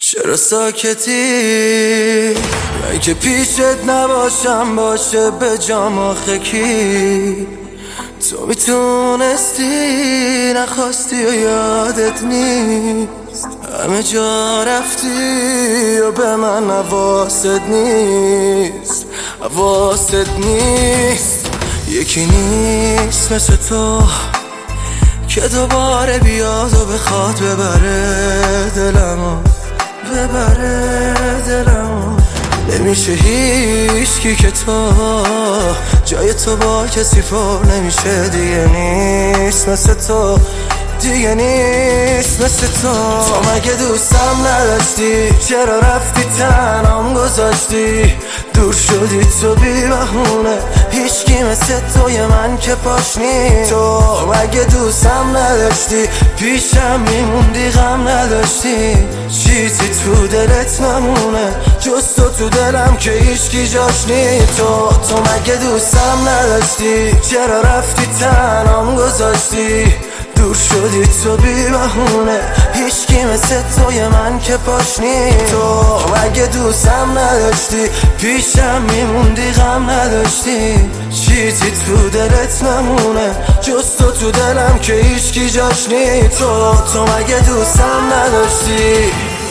چرا ساکتی؟ من که پیشت نباشم باشه به جام آخه کی؟ تو میتونستی نخواستی و یادت نیست، همه جا رفتی و به من حواست نیست، حواست نیست. یکی نیست مثل تو که دوباره بیاد و بخواد ببره دلمو، ببره دلمو. نمیشه هیچکی که تو جای تو با کسی پر نمیشه، دیگه نیست مثل تو، دیگه نیست مثل تو. تو مگه دوستم نداشتی؟ چرا رفتی تنهام گذاشتی؟ دور شدی تو بی بهونه، هیچکی مثل توی من که پاش نیست. تو مگه دوستم نداشتی؟ پیشم میموندی غم نداشتی، چیزی تو دلت نمونه جز تو دلم که هیچکی جاش نیست. تو مگه دوستم نداشتی؟ چرا رفتی تنهام گذاشتی؟ دور شدی تو بی بهونه، هیچکی مثل توی من که پاش نیست. تو مگه دوستم نداشتی؟ پیشم میموندی غم نداشتی، چیزی تو دلت نمونه جز تو دلم که هیچکی جاش نیست. تو مگه دوستم نداشتی؟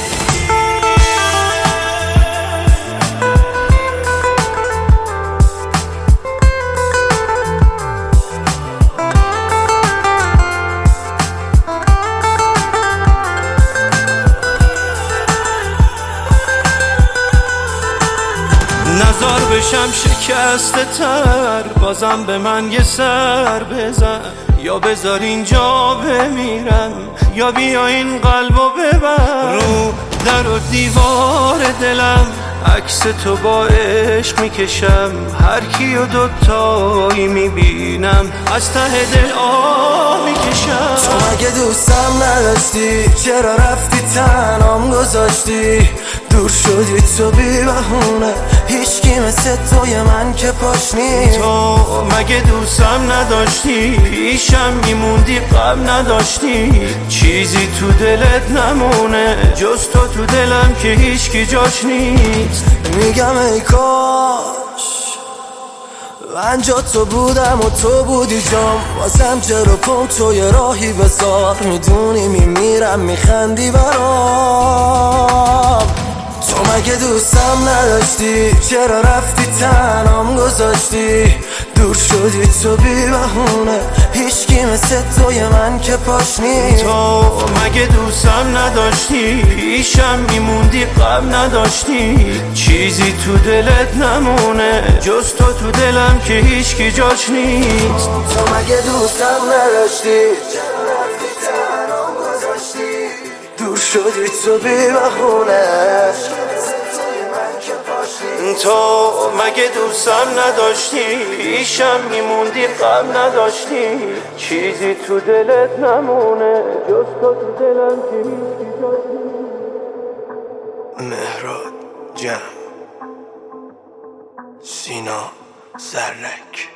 نزار بشم شکسته تر، بازم به من یه سر بزن، یا بذار اینجا بمیرم یا بیا این قلبو ببر. رو در و دیوار دلم عکس تو با عشق میکشم، هر کیو دوتایی میبینم از ته دل آه میکشم. تو مگه دوستم نداشتی؟ چرا رفتی تنهام گذاشتی؟ دور شدی تو بی بهونه، هیچکی مثل توی من که پاش نیست. تو مگه دوستم نداشتی؟ پیشم میموندی غم نداشتی، چیزی تو دلت نمونه جز تو دلم که هیچکی جاش نیست. میگم ای کاش من جا تو بودم و تو بودی جام، واسم چرا پا تو یه راهی بذار، میدونی میمیرم میخندی برام. تو مگه دوستم نداشتی؟ چرا رفتی تنهام گذاشتی؟ دور شدی تو بی بهونه، هیچکی مثل توی من که پاش نیست. تو مگه دوستم نداشتی؟ پیشم میموندی غم نداشتی، چیزی تو دلت نمونه جز تو دلم که هیچکی جاش نیست. تو مگه دوستم نداشتی؟ چرا رفتی تنهام گذاشتی؟ دور شدی تو بی بهونه، تو مگه دوستم نداشتی؟ پیشم میموندی غم نداشتی، چیزی تو دلت نمونه جز تو دلم که هیچکی جاش نیست. مهراد جمع، سینا زرنک.